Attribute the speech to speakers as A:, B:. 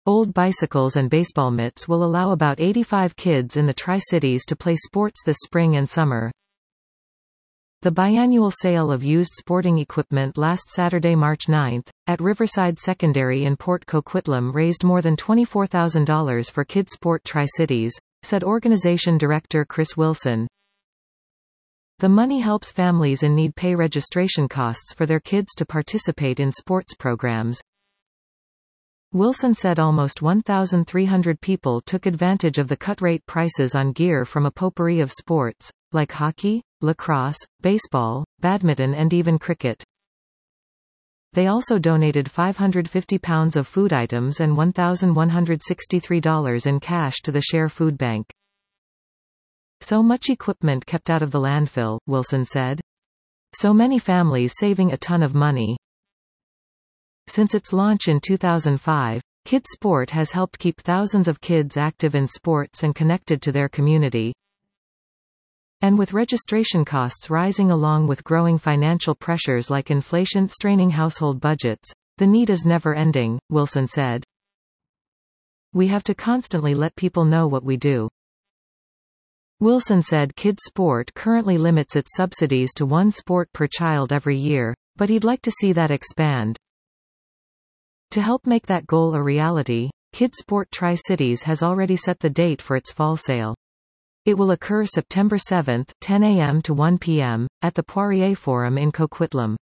A: Old bicycles and baseball mitts will allow about 85 kids in the Tri-Cities to play sports this spring and summer. The biannual sale of used sporting equipment last Saturday, March 9, at Riverside Secondary in Port Coquitlam raised more than $24,000 for Kids Sport Tri-Cities, said organization director Chris Wilson. The money helps families in need pay registration costs for their kids to participate in sports programs. Wilson said almost 1,300 people took advantage of the cut-rate prices on gear from a potpourri of sports, like hockey, lacrosse, baseball, badminton and even cricket. They also donated 550 pounds of food items and $1,163 in cash to the Share Food Bank. So much equipment kept out of the landfill, Wilson said. So many families saving a ton of money. Since its launch in 2005, Kids Sport has helped keep thousands of kids active in sports and connected to their community. And with registration costs rising along with growing financial pressures like inflation straining household budgets, the need is never ending, Wilson said. We have to constantly let people know what we do. Wilson said Kids Sport currently limits its subsidies to one sport per child every year, but he'd like to see that expand. To help make that goal a reality, Kids Sport Tri-Cities has already set the date for its fall sale. It will occur September 7, 10 a.m. to 1 p.m., at the Poirier Forum in Coquitlam.